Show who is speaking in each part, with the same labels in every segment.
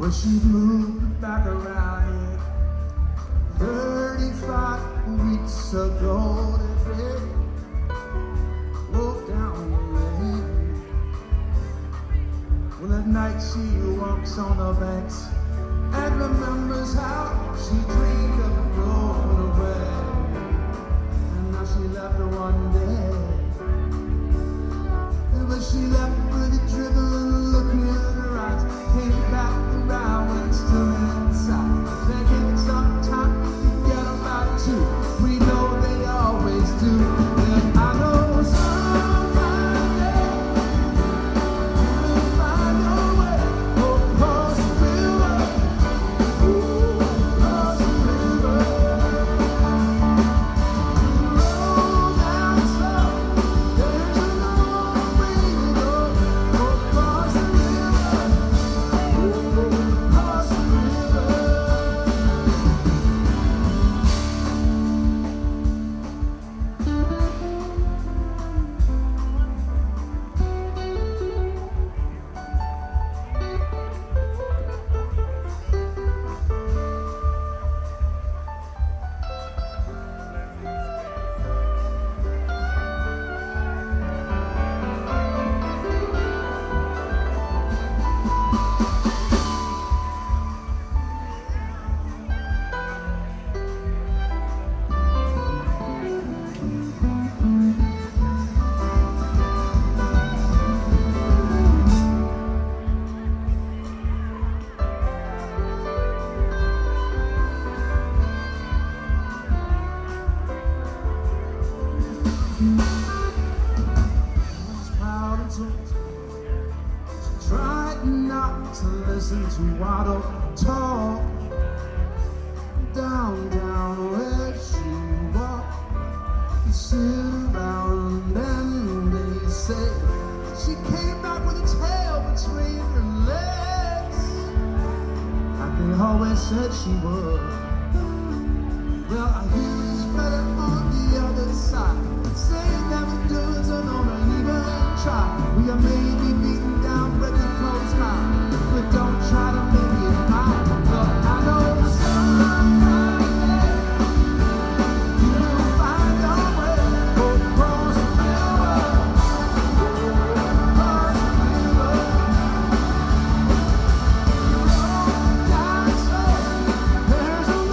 Speaker 1: She moved back around here 35 weeks ago today. Walked down the lane. Well, at night she walks on the banks and remembers how she dreamed of going away. And now she left her one day. But she left with a driven look in her eyes. Came back around when still inside. They give it some time to get about to. We know they always do. And I know someday you'll find your way across the river. Across the river. Roll down slow. There's a long way to go. Across the river. Across the river. Proud and told. She tried not to listen to Waddle talk. Down where she walked, they sit around and they say she came back with a tail between her legs, and they always said she would. Well, I hear it's better on the other side. Say it never does, or don't even try. We are maybe beaten down, but the close mine. But don't try to make it mine. But I know someday you'll find your way across the river. Across the river. Roll down slow. There's a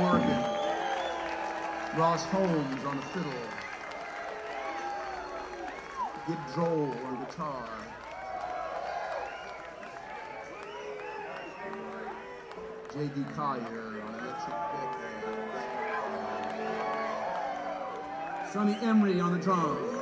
Speaker 1: organ. Ross Holmes on the fiddle. Gib Droll on guitar. J.D. Collier on electric bass. Sonny Emery on the drums.